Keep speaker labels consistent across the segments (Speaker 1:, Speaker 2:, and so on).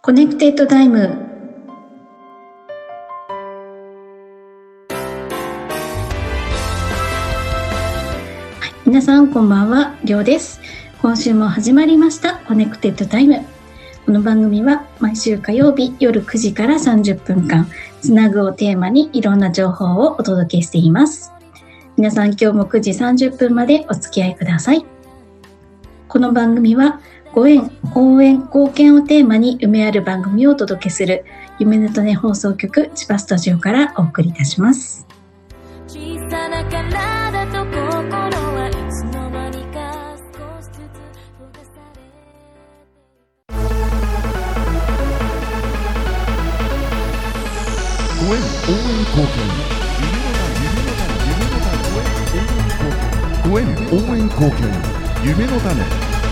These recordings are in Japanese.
Speaker 1: コネクテッドタイム。皆さんこんばんは、りょうです。今週も始まりましたコネクテッドタイム。この番組は毎週火曜日夜9時から30分間つなぐをテーマにいろんな情報をお届けしています。皆さん今日も9時30分までお付き合いください。この番組はご縁、応援、貢献をテーマに夢ある番組をお届けする夢の種放送局千葉スタジオからお送りいたします。
Speaker 2: 小さな体と心はいつの間にか少しずつ溶かされ
Speaker 3: ご縁応援貢献ご縁応援貢献夢の種。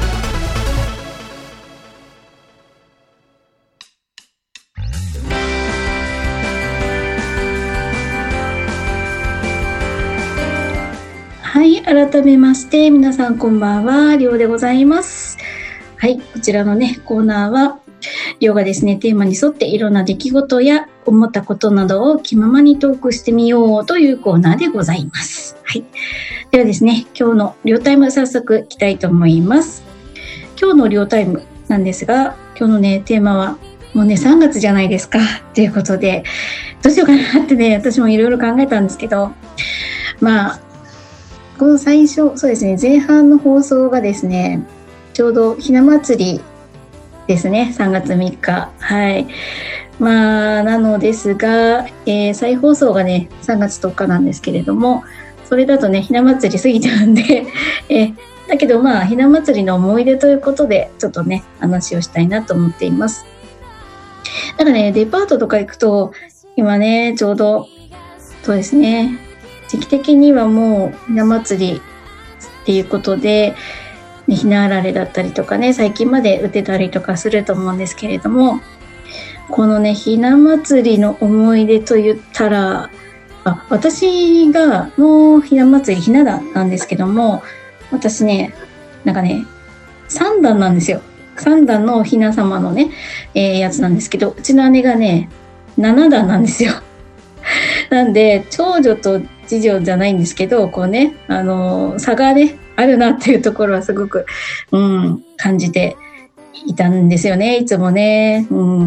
Speaker 1: はい、改めまして皆さんこんばんは、りょうでございます。はい、こちらのねコーナーはりょうがですねテーマに沿っていろんな出来事や思ったことなどを気ままにトークしてみようというコーナーでございます。はい、ではですね今日のりょうタイム早速いきたいと思います。今日のりょうタイムなんですが、今日のねテーマはもうね3月じゃないですかということで、どうしようかなってね私もいろいろ考えたんですけど、まあこの最初そうですね前半の放送がですねちょうどひな祭りですね、3月3日。はい、まあなのですが、再放送がね3月10日なんですけれども、それだとねひな祭り過ぎちゃうんでだけどまあひな祭りの思い出ということでちょっとね話をしたいなと思っています。なんかねデパートとか行くと今ねちょうどそうですね時期的にはもうひな祭りっていうことで、ね、ひなあられだったりとかね最近まで売ってたりとかすると思うんですけれども、このねひな祭りの思い出と言ったら、私がもうひな祭りひな壇なんですけども、私ねなんかね3段なんですよ。3段のおひな様のね、やつなんですけど、うちの姉がね7段なんですよ。なんで長女と次女じゃないんですけど、こうね差がねあるなっていうところはすごく、感じていたんですよね、いつもね。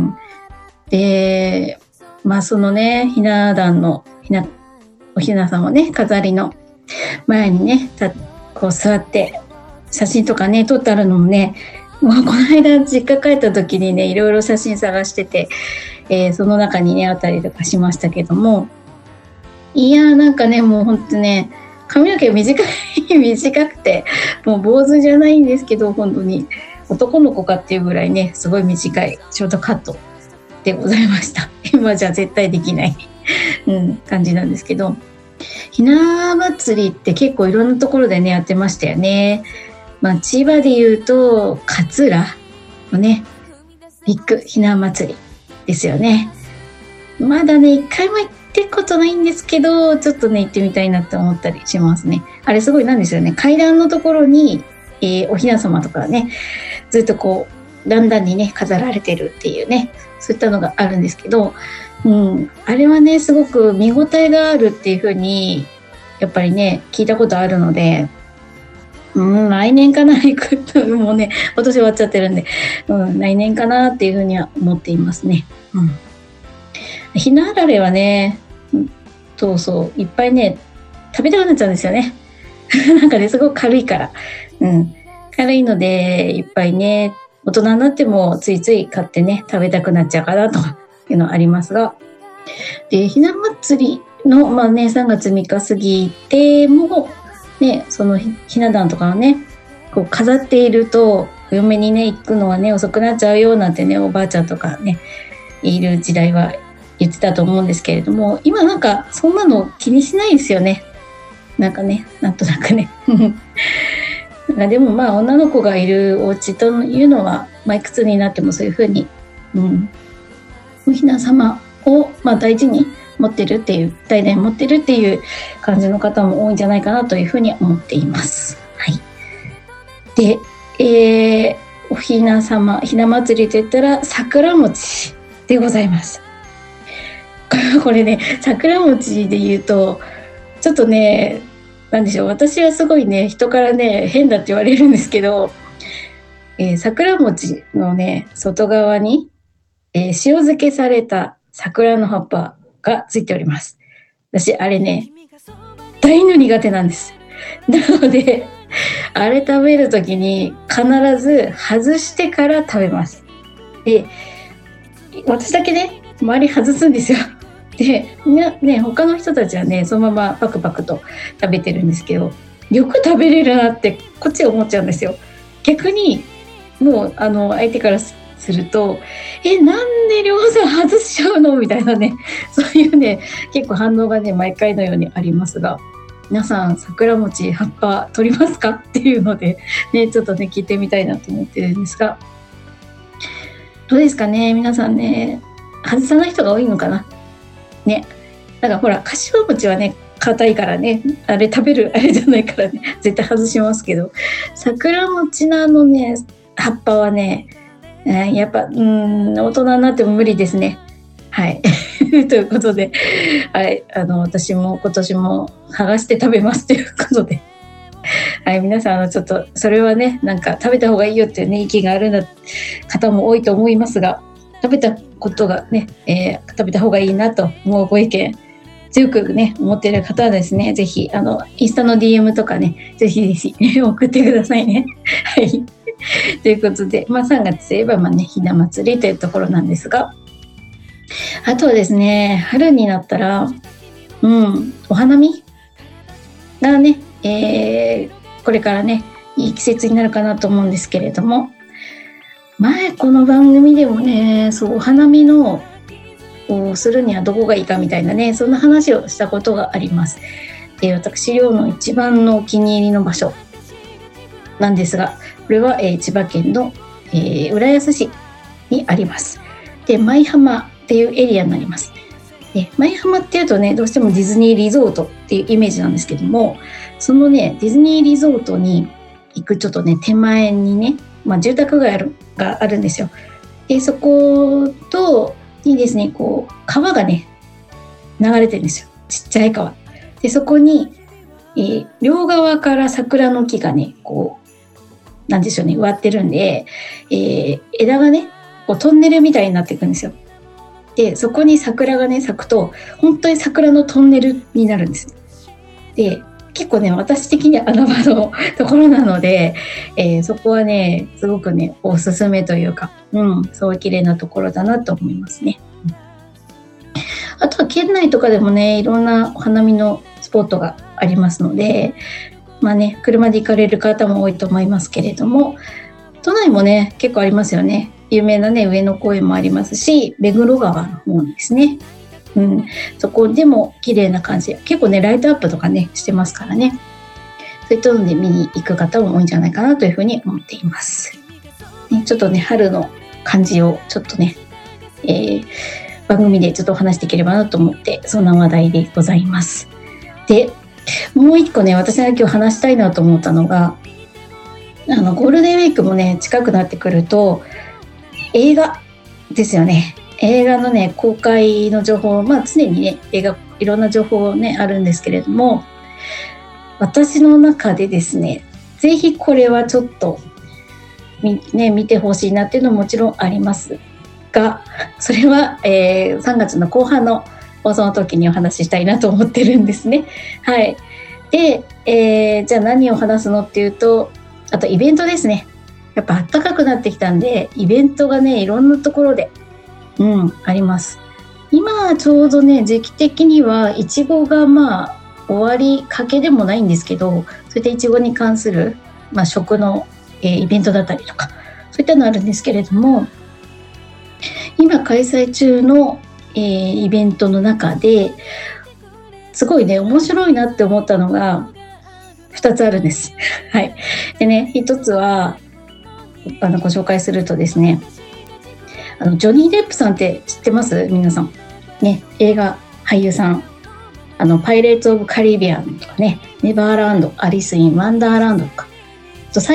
Speaker 1: でまあそのねひな壇のおひな様ね飾りの前にねこう座って写真とかね撮ってあるのもね、もうこの間実家帰った時にねいろいろ写真探してて、その中にねあったりとかしましたけども、いやなんかねもうほんとね髪の毛短くてもう坊主じゃないんですけど、本当に男の子かっていうぐらいねすごい短いショートカットでございました。今じゃ絶対できない感じなんですけど、ひな祭りって結構いろんなところでねやってましたよね。千葉でいうと勝浦のねビッグひな祭りですよね。まだね一回も行ってことないんですけど、ちょっとね行ってみたいなって思ったりしますね。あれすごいなんですよね、階段のところに、おひな様とかねずっとこう段々にね飾られてるっていうね、そういったのがあるんですけど、あれはねすごく見応えがあるっていう風にやっぱりね聞いたことあるので、来年かな行くと、もうね今年終わっちゃってるんで、来年かなっていう風には思っていますね。ひなあられはねそういっぱいね食べたくなっちゃうんですよね。なんかねすごく軽いから、軽いのでいっぱいね大人になってもついつい買ってね食べたくなっちゃうかなというのはありますが、でひな祭りの3月3日過ぎてもねそのひな壇とかをねこう飾っていると、お嫁にね行くのはね遅くなっちゃうよなんてねおばあちゃんとかねいる時代は言ってたと思うんですけれども、今なんかそんなの気にしないですよね。なんかねなんとなくねでも女の子がいるお家というのは、いくつになってもそういうふうに、おひな様を大事に持ってるっていう、代々持ってるっていう感じの方も多いんじゃないかなというふうに思っています。はい。で、おひな祭りといったら桜餅でございます。これね、桜餅で言うとちょっとね、なんでしょう、私はすごいね、人からね変だって言われるんですけど、桜餅のね外側に、塩漬けされた桜の葉っぱがついております。私あれね大の苦手なんです。なのであれ食べるときに必ず外してから食べます。で、私だけね周り外すんですよ。で、みんなね、他の人たちはねそのままパクパクと食べてるんですけど、よく食べれるなってこっちは思っちゃうんですよ。逆にもう相手からするとなんでりょうさん外しちゃうのみたいなね、そういうね結構反応がね毎回のようにありますが、皆さん桜餅葉っぱ取りますかっていうのでね、ちょっとね聞いてみたいなと思ってるんですが、どうですかね、皆さんね外さない人が多いのかなね。だからほら、柏餅はね硬いからね、あれ食べるあれじゃないからね絶対外しますけど、桜餅のね葉っぱはね、やっぱ大人になっても無理ですね。はいということで、はい、私も今年も剥がして食べますということで、はい、皆さんちょっとそれはねなんか食べた方がいいよっていうね意見がある方も多いと思いますが、食べたことがね、食べた方がいいなと思うご意見強くね思っている方はですね、ぜひインスタの DM とかねぜひぜひ送ってくださいね。はいということで、3月といえばねひな祭りというところなんですが、あとはですね、春になったらお花見がね、これからねいい季節になるかなと思うんですけれども、前この番組でもねお花見のをするにはどこがいいかみたいなね、そんな話をしたことがあります。で、私りょうの一番のお気に入りの場所なんですが、これは、千葉県の、浦安市にあります。で、舞浜っていうエリアになります。で、舞浜っていうとねどうしてもディズニーリゾートっていうイメージなんですけども、そのねディズニーリゾートに行くちょっとね手前にね、住宅街があるんですよ。で、そことにですね川がね流れてるんですよ、ちっちゃい川で、そこに、両側から桜の木がねなんでしょうね植わってるんで、枝がねトンネルみたいになっていくんですよ。で、そこに桜がね咲くと本当に桜のトンネルになるんです。で、結構ね私的には穴場のところなので、そこはねすごくねおすすめというか、そういう綺麗なところだなと思いますね。あとは県内とかでもねいろんなお花見のスポットがありますので、車で行かれる方も多いと思いますけれども、都内もね結構ありますよね。有名なね上野公園もありますし、目黒川の方ですね、そこでも綺麗な感じで、結構ねライトアップとかねしてますからね、そういったので見に行く方も多いんじゃないかなというふうに思っています、ちょっとね春の感じをちょっとね、番組でちょっとお話しできればなと思って、そんな話題でございます。で、もう一個ね私が今日話したいなと思ったのが、ゴールデンウィークもね近くなってくると映画ですよね。映画のね公開の情報、常にね映画いろんな情報ねあるんですけれども、私の中でですねぜひこれはちょっと見てほしいなっていうのももちろんありますが、それは、3月の後半の放送の時にお話ししたいなと思ってるんですね。はい。で、じゃあ何を話すのっていうと、あとイベントですね。やっぱ暖かくなってきたんでイベントがねいろんなところであります。今ちょうどね時期的にはいちごが終わりかけでもないんですけど、そういったいちごに関する、食の、イベントだったりとかそういったのあるんですけれども、今開催中の、イベントの中ですごいね面白いなって思ったのが2つあるんです。はい。でね、1つはご紹介するとですね、ジョニー・デップさんって知ってます？皆さんね、映画俳優さん、パイレーツ・オブ・カリビアンとかね、ネバーランド、アリス・イン・ワンダーランドとか、最近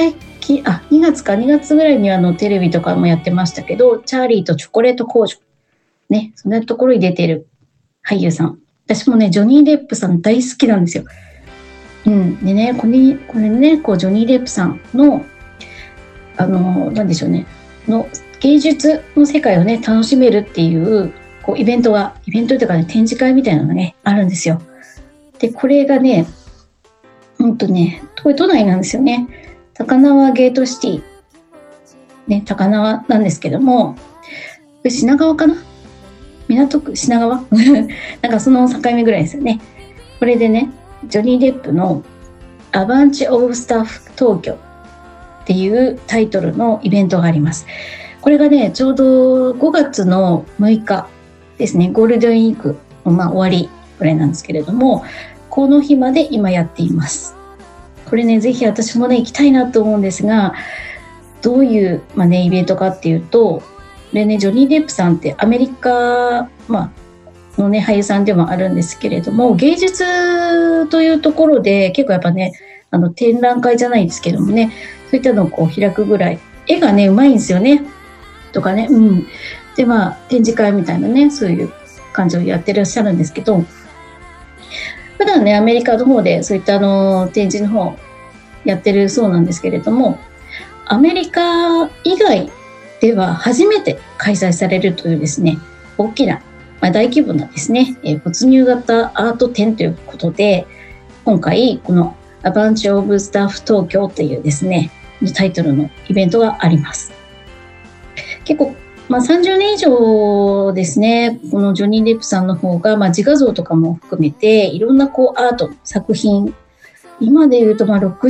Speaker 1: 2月か2月ぐらいにはテレビとかもやってましたけど、チャーリーとチョコレート工場。ね、そんなところに出てる俳優さん。私もね、ジョニー・デップさん大好きなんですよ。でね、これね、こう、ジョニー・デップさんの、なんでしょうね、の芸術の世界をね、楽しめるっていう、こう、イベントというかね、展示会みたいなのがね、あるんですよ。で、これがね、これ都内なんですよね。高輪ゲートシティ。ね、高輪なんですけども、これ品川かな？港区、品川なんかその境目ぐらいですよね。これでね、ジョニー・デップのアバンチ・オブ・スタッフ東京っていうタイトルのイベントがあります。これがね、ちょうど5月の6日ですね、ゴールデンウィークの終わりぐらいなんですけれども、この日まで今やっています。これね、ぜひ私もね、行きたいなと思うんですが、どういう、イベントかっていうと、これね、ジョニー・デップさんってアメリカ、のね、俳優さんでもあるんですけれども、芸術というところで結構やっぱね、展覧会じゃないですけどもね、そういったのをこう開くぐらい、絵がね、うまいんですよね。とかね、で、展示会みたいなね、そういう感じをやってらっしゃるんですけど、普段ね、アメリカの方でそういった展示の方やってるそうなんですけれども、アメリカ以外では初めて開催されるというですね、大きな、大規模なですね、没入型アート展ということで、今回このアバンチ・オブ・スタッフ東京というですね、タイトルのイベントがあります。結構、30年以上ですね、このジョニー・デップさんの方が、自画像とかも含めて、いろんなこうアート作品、今で言うと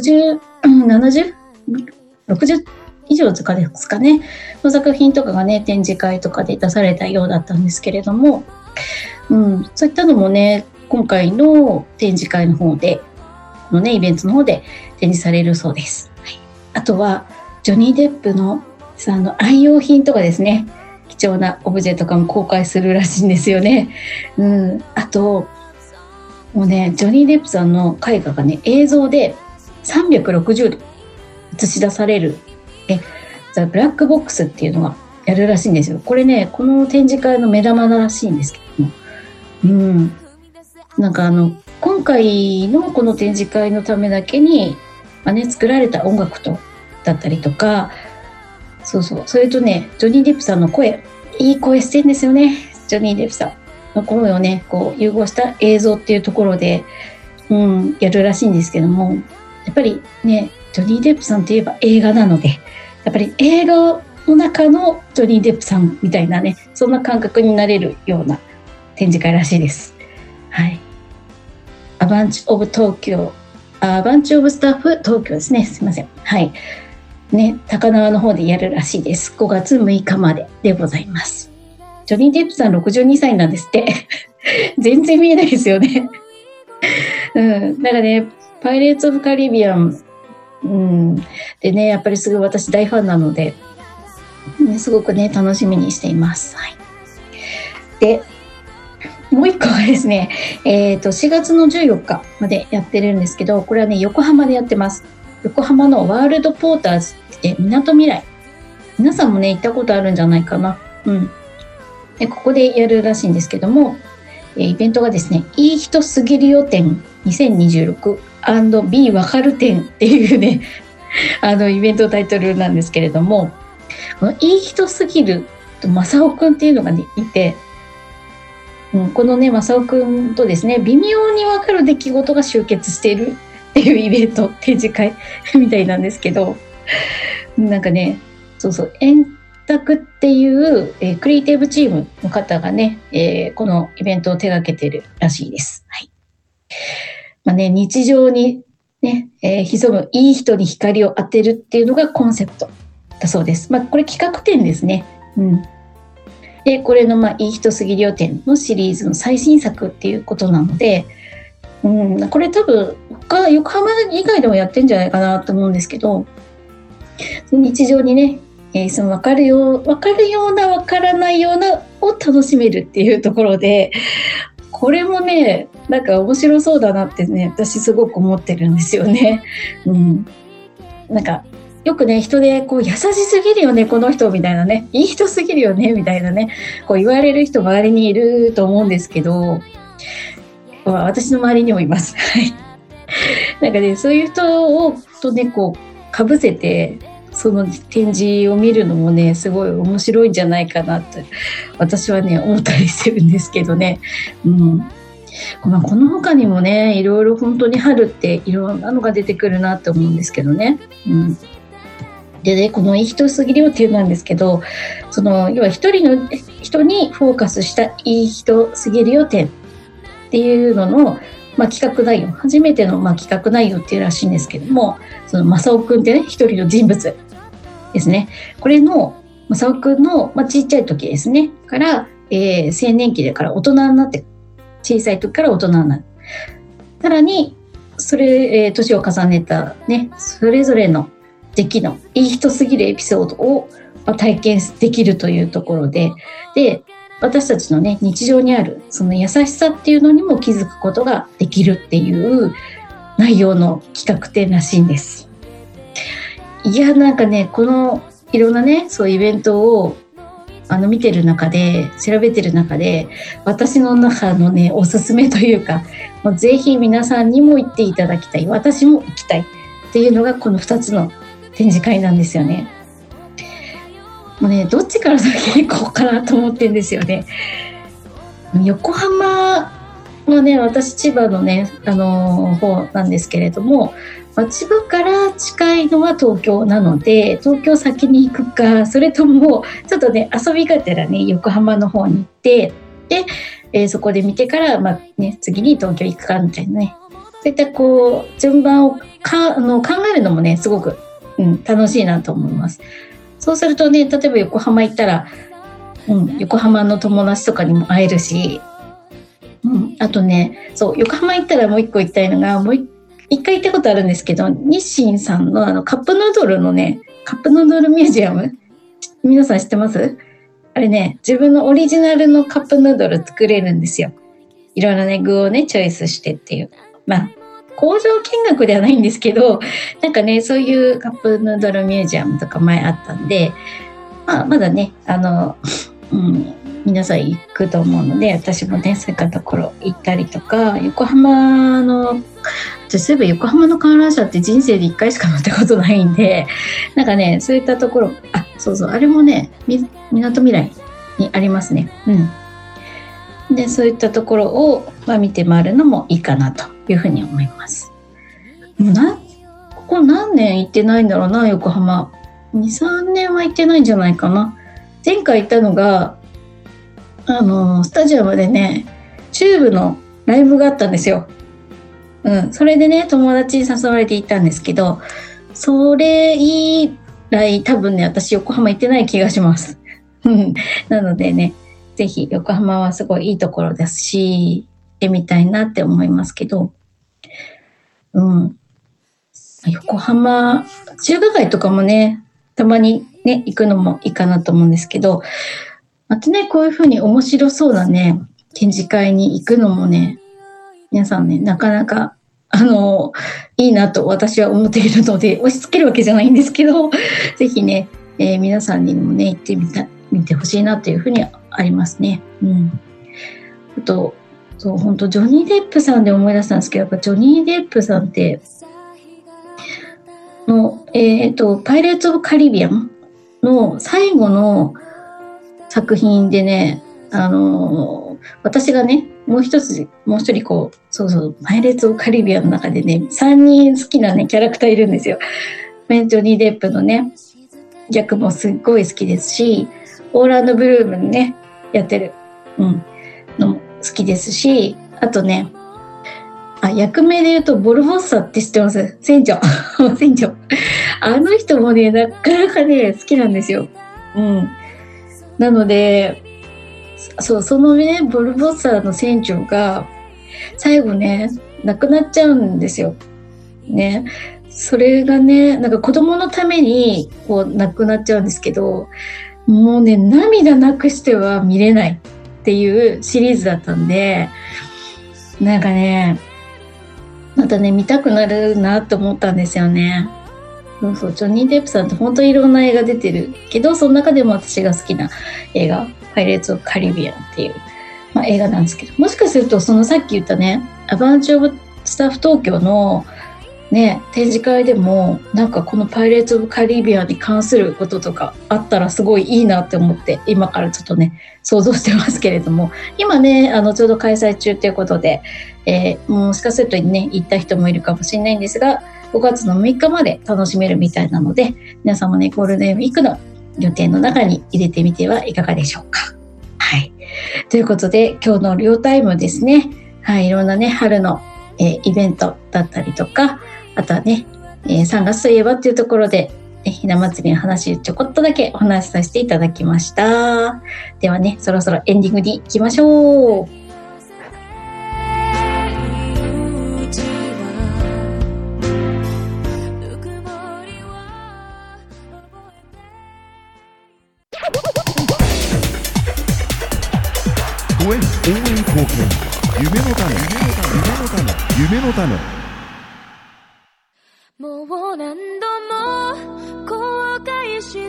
Speaker 1: 60、70、60以上とかですかね、の作品とかがね、展示会とかで出されたようだったんですけれども、そういったのもね、今回の展示会の方で、このね、イベントの方で展示されるそうです。はい、あとは、ジョニー・デップの愛用品とかですね、貴重なオブジェとかも公開するらしいんですよね。あと、もうね、ジョニー・デップさんの絵画がね、映像で360度映し出される、ザ・ブラックボックスっていうのがやるらしいんですよ。これね、この展示会の目玉らしいんですけども。なんか今回のこの展示会のためだけに、作られた音楽だったりとか、それとね、ジョニー・デップさんの声、いい声してるんですよね。ジョニー・デップさんの声をね、こう融合した映像っていうところで、やるらしいんですけども、やっぱりね、ジョニー・デップさんといえば映画なので、やっぱり映画の中のジョニー・デップさんみたいなね、そんな感覚になれるような展示会らしいです。はい。アバンチ・オブ・スタッフ東京ですね。すいません。はい。ね、高輪の方でやるらしいです。5月6日まででございます。ジョニー・デップさん62歳なんですって。全然見えないですよね。なんかね、パイレーツ・オブ・カリビアン、でね、やっぱりすごい私大ファンなので、すごくね、楽しみにしています。はい。で、もう一個はですね、4月の14日までやってるんですけど、これはね、横浜でやってます。横浜のワールドポーターズってみなとみらい。皆さんもね、行ったことあるんじゃないかな。でここでやるらしいんですけども、イベントがですね、いい人すぎるよ展 2026&B わかる展っていうね、イベントタイトルなんですけれども、このいい人すぎると正雄くんっていうのが、ね、いて、このね、正雄くんとですね、微妙にわかる出来事が集結しているっていうイベント、展示会みたいなんですけど、なんかね、円卓っていう、クリエイティブチームの方がね、このイベントを手掛けてるらしいです。はい。日常にね、潜むいい人に光を当てるっていうのがコンセプトだそうです。これ企画展ですね。で、これのいい人すぎるよ展のシリーズの最新作っていうことなので、これ多分横浜以外でもやってんじゃないかなと思うんですけど、日常にね、その分かるような分からないようなを楽しめるっていうところで、これもね、なんか面白そうだなってね、私すごく思ってるんですよね。なんかよくね、人でこう優しすぎるよね、この人みたいなね、いい人すぎるよねみたいなね、こう言われる人周りにいると思うんですけど、私の周りにもいます。はい。なんかね、そういう人をとね、こうかぶせてその展示を見るのもね、すごい面白いんじゃないかなって私はね思ったりしてるんですけどね。この他にもね、いろいろ本当に春っていろんなのが出てくるなって思うんですけどね。でね、このいい人すぎるよっていうなんですけど、その要は一人の人にフォーカスしたいい人すぎるよ展っていうのの、企画内容、初めての企画内容っていうらしいんですけども、その正雄くんってね、一人の人物ですね。これの正雄くんの、ちっちゃい時ですねから、青年期でから大人になって、小さい時から大人になる。さらにそれ、年を重ねたね、それぞれの時期のいい人すぎるエピソードを体験できるというところで、私たちのね、日常にあるその優しさっていうのにも気づくことができるっていう内容の企画展らしいんです。いや、なんかね、このいろんなね、そういうイベントを見てる中で、調べてる中で、私の中のね、おすすめというか、もうぜひ皆さんにも行っていただきたい、私も行きたいっていうのがこの2つの展示会なんですよね。もうね、どっちから先行こうかなと思ってるんですよね。横浜はね、私千葉のね、方なんですけれども、千葉から近いのは東京なので、東京先に行くか、それともちょっとね、遊びがてらね、横浜の方に行って、で、そこで見てから、次に東京行くかみたいなね、そういったこう順番を考えるのもね、すごく、楽しいなと思います。そうするとね、例えば横浜行ったら、横浜の友達とかにも会えるし、あとね、そう、横浜行ったらもう一個行きたいのが、もう一回行ったことあるんですけど、日清さんのカップヌードルのね、カップヌードルミュージアム、皆さん知ってます？あれね、自分のオリジナルのカップヌードル作れるんですよ。いろいろね、具をね、チョイスしてっていう。工場見学ではないんですけど、なんかね、そういうカップヌードルミュージアムとか前あったんで、まだね、皆さん行くと思うので、私もね、そういったところ行ったりとか、横浜の、そういえば横浜の観覧車って人生で1回しか乗ったことないんで、なんかね、そういったところ、そうそう、あれもね、みなとみらいにありますね。で、そういったところを、見て回るのもいいかなというふうに思います。ここ何年行ってないんだろうな、横浜。2、3年は行ってないんじゃないかな。前回行ったのが、スタジアムでね、チューブのライブがあったんですよ。それでね、友達に誘われて行ったんですけど、それ以来多分ね、私横浜行ってない気がします。なのでね、ぜひ横浜はすごいいいところですし、行ってみたいなって思いますけど、横浜中華街とかもね、たまにね行くのもいいかなと思うんですけど、あとね、こういう風に面白そうなね展示会に行くのもね、皆さんね、なかなかいいなと私は思っているので、押し付けるわけじゃないんですけど、ぜひね、皆さんにもね行ってみてほしいなというふうにありますね。あと、そう、本当ジョニー・デップさんで思い出したんですけど、やっぱジョニー・デップさんってのパイレーツ・オブ・カリビアンの最後の作品でね、私がね、もう一人こう、パイレーツ・オブ・カリビアンの中でね、3人好きなね、キャラクターいるんですよ。ジョニー・デップのね、役もすっごい好きですし、オーランド・ブルームね、やってる、のも好きですし、あとね、役名で言うと、ボルボッサって知ってます？船長。船長。あの人もね、なかなかね、好きなんですよ。なので、そのね、ボルボッサの船長が、最後ね、亡くなっちゃうんですよ。ね。それがね、なんか子供のために、こう、亡くなっちゃうんですけど、もうね、涙なくしては見れないっていうシリーズだったんで、なんかね、またね、見たくなるなと思ったんですよね。 そうそう、ジョニー・デップさんって本当にいろんな映画出てるけど、その中でも私が好きな映画、パイレーツ・オブ・カリビアンっていう、映画なんですけど、もしかするとそのさっき言ったね、アバンチ・オブ・スタッフ東京のね、展示会でもなんかこのパイレーツ・オブ・カリビアンに関することとかあったらすごいいいなって思って、今からちょっとね想像してますけれども、今ねちょうど開催中ということで、もしかするとね行った人もいるかもしれないんですが、5月の6日まで楽しめるみたいなので、皆さんもねゴールデンウィークの予定の中に入れてみてはいかがでしょうか。はい、ということで今日のリオタイムですね、はい、いろんなね春の、イベントだったりとか、あとはね、3月といえばっていうところで、ひな祭りの話ちょこっとだけお話しさせていただきました。ではね、そろそろエンディングに行きましょう。
Speaker 3: 応援貢献、夢の種、夢の種。
Speaker 2: もう何度も後悔して、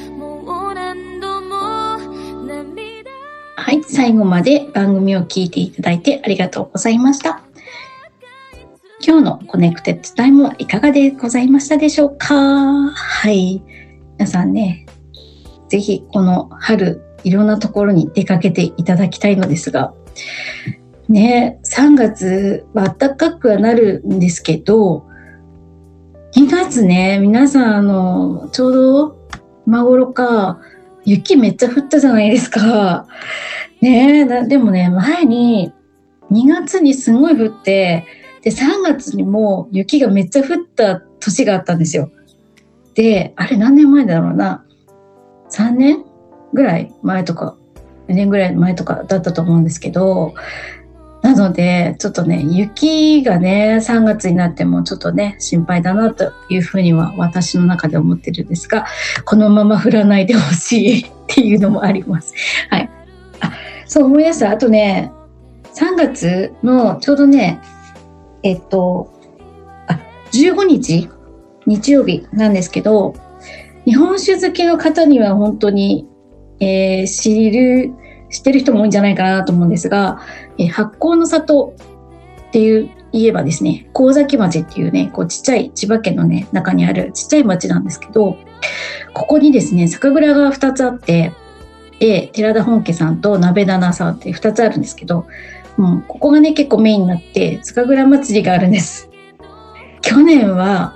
Speaker 2: もう何度も涙。
Speaker 1: はい、最後まで番組を聞いていただいてありがとうございました。今日のコネクテッドタイムはいかがでございましたでしょうか。はい、皆さんね、ぜひこの春いろんなところに出かけていただきたいのですがね、3月は暖かくはなるんですけど、2月ね、皆さんちょうど今頃か雪めっちゃ降ったじゃないですかね。でもね、前に2月にすごい降って、で3月にも雪がめっちゃ降った年があったんですよ。であれ何年前だろうな、3年ぐらい前とか4年ぐらい前とかだったと思うんですけど、なのでちょっとね雪がね3月になってもちょっとね心配だなというふうには私の中で思ってるんですが、このまま降らないでほしいっていうのもあります。はい、そう思い出した。あとね、3月のちょうどね15日日曜日なんですけど、日本酒好きの方には本当に、知ってる人も多いんじゃないかなと思うんですが、発酵の里って言えばですね、神崎町っていうね、こうちっちゃい千葉県のね中にあるちっちゃい町なんですけど、ここにですね酒蔵が2つあって、寺田本家さんと鍋棚さんって2つあるんですけど、ここがね結構メインになって酒蔵祭りがあるんです。去年は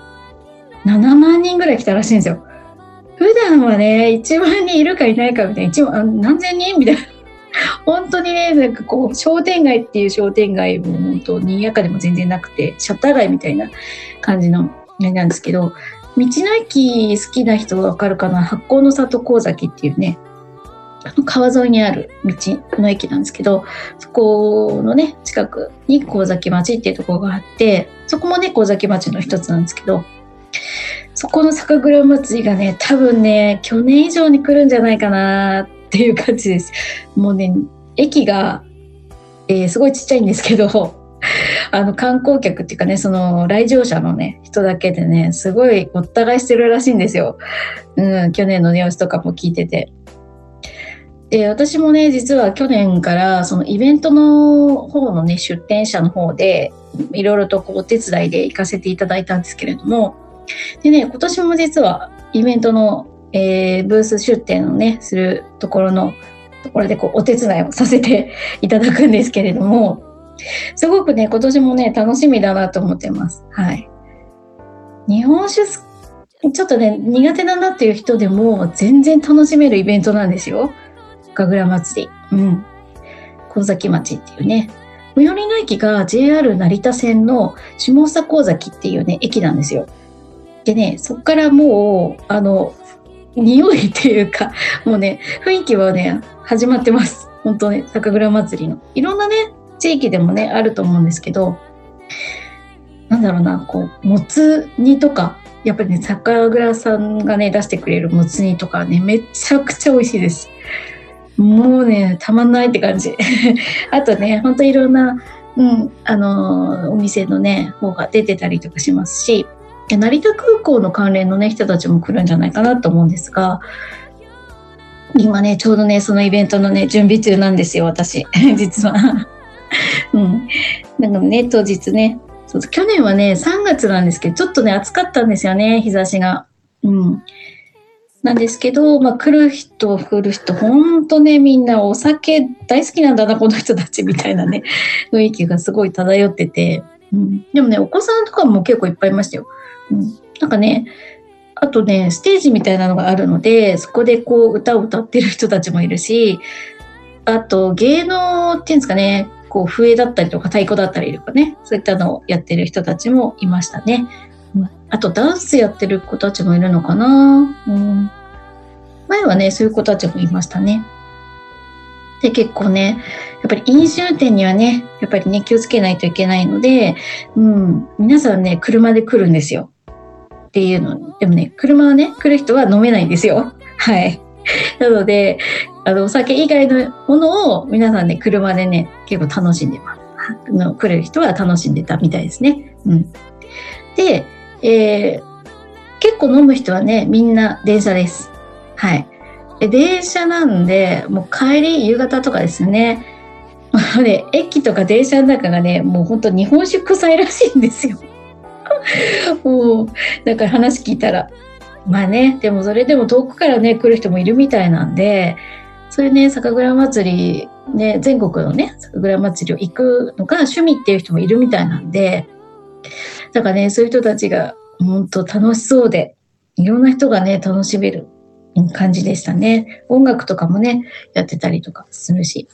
Speaker 1: 7万人ぐらい来たらしいんですよ。普段はね1万人いるかいないかみたいな、何千人みたいな本当にね、なんかこう商店街っていう商店街も本当にやかでも全然なくて、シャッター街みたいな感じのなんですけど、道の駅好きな人がわかるかな、発酵の里神崎っていうね川沿いにある道の駅なんですけど、そこのね近くに神崎町っていうところがあって、そこもね神崎町の一つなんですけど、そこの酒蔵祭りがね多分ね去年以上に来るんじゃないかなっていう感じです。もうね駅が、すごいちっちゃいんですけど観光客っていうかね、その来場者のね人だけでねすごいごった返してるらしいんですよ。去年の様子とかも聞いてて、私もね実は去年からそのイベントの方のね出店者の方でいろいろとこうお手伝いで行かせていただいたんですけれども、でね今年も実はイベントの、ブース出店をねするところでこうお手伝いをさせていただくんですけれども、すごくね今年もね楽しみだなと思ってます。はい、日本酒ちょっとね苦手だなっていう人でも全然楽しめるイベントなんですよ、酒蔵祭り。神崎町っていうね、最寄りの駅が JR 成田線の下総神崎っていうね駅なんですよ。でね、そこからもう匂いっていうかもうね雰囲気はね始まってます。本当ね酒蔵祭りのいろんなね地域でもねあると思うんですけど、なんだろうな、こうもつ煮とかやっぱりね酒蔵さんがね出してくれるもつ煮とかねめちゃくちゃ美味しいです。もうねたまんないって感じあとね本当いろんな、お店のね方が出てたりとかしますし、 成田空港の関連のね人たちも来るんじゃないかなと思うんですが、今ねちょうどねそのイベントのね準備中なんですよ私実はなんかね当日ね、そう去年はね3月なんですけどちょっとね暑かったんですよね、日差しが。なんですけど、来る人ほんとねみんなお酒大好きなんだなこの人たちみたいなね雰囲気がすごい漂ってて、でもねお子さんとかも結構いっぱいいましたよ。なんかねあとねステージみたいなのがあるので、そこでこう歌を歌ってる人たちもいるし、あと芸能っていうんですかね、こう笛だったりとか太鼓だったりとかね、そういったのをやってる人たちもいましたね。あとダンスやってる子たちもいるのかな。前はねそういう子たちもいましたね。で結構ねやっぱり飲酒運転にはねやっぱりね気をつけないといけないので、皆さんね車で来るんですよっていうの。でもね車はね来る人は飲めないんですよ。はいなのでお酒以外のものを皆さんね車でね結構楽しんでます。来る人は楽しんでたみたいですね。で、結構飲む人はねみんな電車です。はい。電車なんでもう帰り夕方とかですよね。で駅とか電車の中がねもう本当日本酒臭いらしいんですよ。もうだから話聞いたらでもそれでも遠くからね来る人もいるみたいなんで、そういうね酒蔵祭りね全国のね酒蔵祭りを行くのが趣味っていう人もいるみたいなんで、だからねそういう人たちが本当楽しそうでいろんな人がね楽しめる感じでしたね。音楽とかもねやってたりとかするし、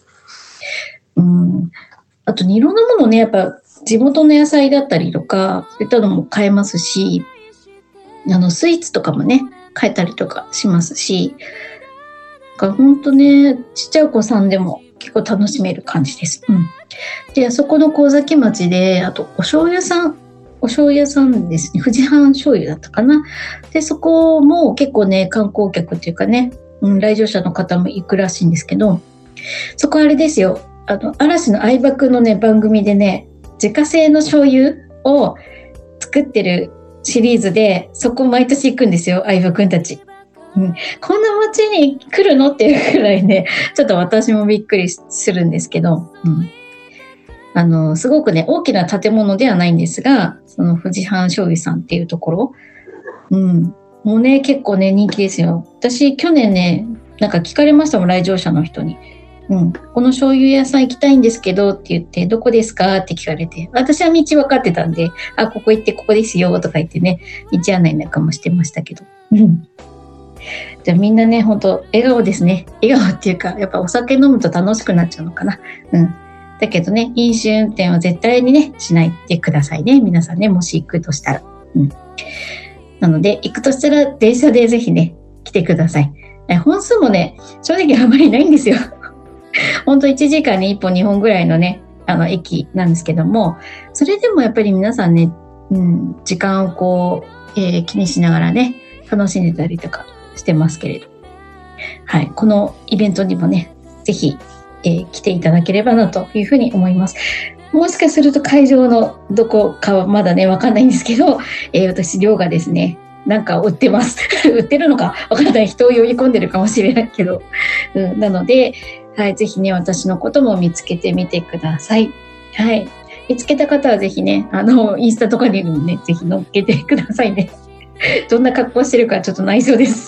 Speaker 1: あといろんなものねやっぱ地元の野菜だったりとかそういったのも買えますし、スイーツとかもね買えたりとかしますし、本当ねちっちゃいお子さんでも結構楽しめる感じです。であそこの神崎町であとお醤油屋さんですね、富士藩醤油だったかな。でそこも結構ね観光客っていうかね、来場者の方も行くらしいんですけど、そこあれですよ、嵐の相葉くんのね番組でね自家製の醤油を作ってるシリーズでそこ毎年行くんですよ相葉くんたち。こんな街に来るのっていうくらいねちょっと私もびっくりするんですけど、すごくね大きな建物ではないんですが、その富士藩醤油さんっていうところ、もうね結構ね人気ですよ。私去年ねなんか聞かれましたもん、来場者の人に。この醤油屋さん行きたいんですけどって言って、どこですかって聞かれて、私は道分かってたんで、ここ行ってここですよとか言ってね道案内なんかもしてましたけど、じゃあみんなね本当笑顔ですね。笑顔っていうかやっぱお酒飲むと楽しくなっちゃうのかな。だけどね飲酒運転は絶対にねしないでくださいね、皆さんね、もし行くとしたら。なので行くとしたら電車でぜひね来てください。本数もね正直あまりないんですよ。本当1時間に1本2本ぐらいのね駅なんですけども、それでもやっぱり皆さんね、時間をこう、気にしながらね楽しんでたりとかしてますけれど、このイベントにもねぜひ、来ていただければなというふうに思います。もしかすると会場のどこかはまだねわかんないんですけど、私寮がですねなんか売ってます売ってるのかわかんない、人を呼び込んでるかもしれないけど、なのでぜひね私のことも見つけてみてください。見つけた方はぜひねインスタとかにもねぜひ載っけてくださいね。どんな格好してるかちょっと内緒です。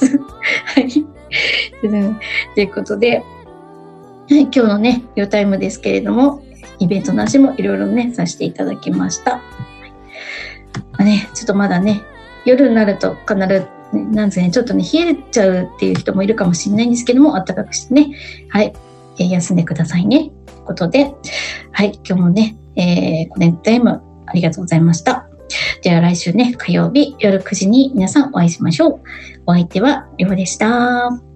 Speaker 1: ということで、今日のねヨタイムですけれども、イベントの話もいろいろねさせていただきました。ちょっとまだね夜になると必ずなんですね、ちょっとね冷えちゃうっていう人もいるかもしれないんですけども、暖かくしてね休んでくださいねということで、今日もね、コネクトタイムありがとうございました。では来週ね火曜日夜9時に皆さんお会いしましょう。お相手はりょうでした。